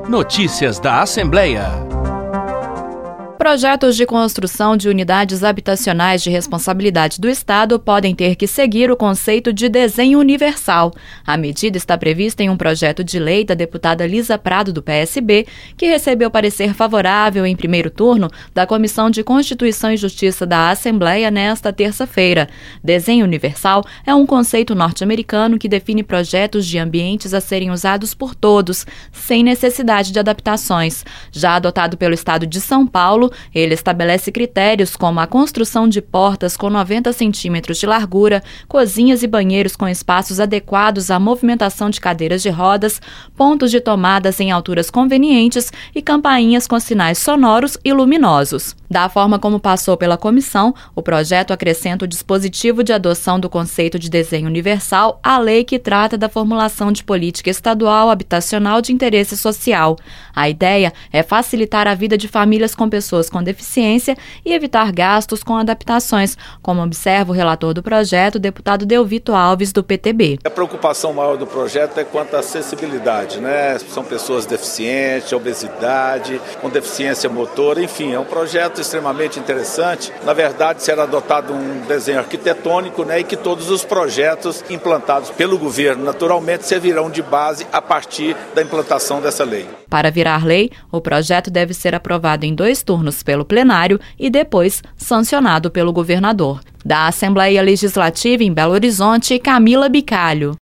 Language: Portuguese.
Notícias da Assembleia. Projetos de construção de unidades habitacionais de responsabilidade do Estado podem ter que seguir o conceito de desenho universal. A medida está prevista em um projeto de lei da deputada Lisa Prado, do PSB, que recebeu parecer favorável em primeiro turno da Comissão de Constituição e Justiça da Assembleia nesta terça-feira. Desenho universal é um conceito norte-americano que define projetos de ambientes a serem usados por todos, sem necessidade de adaptações. Já adotado pelo Estado de São Paulo, ele estabelece critérios como a construção de portas com 90 centímetros de largura, cozinhas e banheiros com espaços adequados à movimentação de cadeiras de rodas, pontos de tomadas em alturas convenientes e campainhas com sinais sonoros e luminosos. Da forma como passou pela comissão, o projeto acrescenta o dispositivo de adoção do conceito de desenho universal à lei que trata da formulação de política estadual habitacional de interesse social. A ideia é facilitar a vida de famílias com pessoas com deficiência e evitar gastos com adaptações, como observa o relator do projeto, o deputado Delvito Alves, do PTB. A preocupação maior do projeto é quanto à acessibilidade, né? São pessoas deficientes, obesidade, com deficiência motora, enfim, é um projeto extremamente interessante. Na verdade, será adotado um desenho arquitetônico, né? E que todos os projetos implantados pelo governo, naturalmente, servirão de base a partir da implantação dessa lei. Para virar lei, o projeto deve ser aprovado em 2 turnos pelo plenário e depois sancionado pelo governador. Da Assembleia Legislativa em Belo Horizonte, Camila Bicalho.